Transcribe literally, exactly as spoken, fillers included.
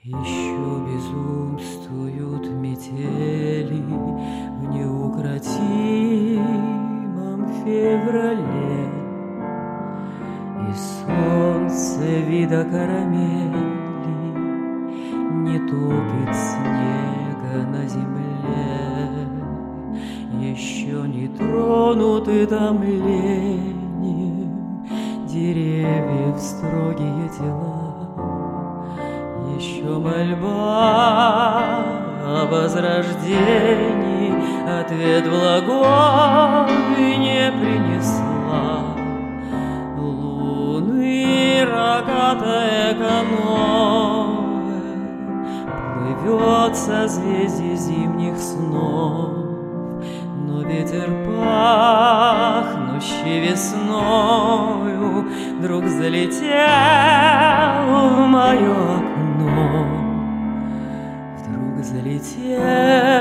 Еще безумствуют метели в неукротимом феврале, и солнце вида карамели не топит снега на земле. Еще не тронуты томлением деревьев строгие тела. Еще мольба о возрождении ответ благой не принесла. Луны рогатая каноэ плывет созвездие зимних снов, но ветер, пахнущий весною, вдруг залетел в мое окно. Вдруг залетел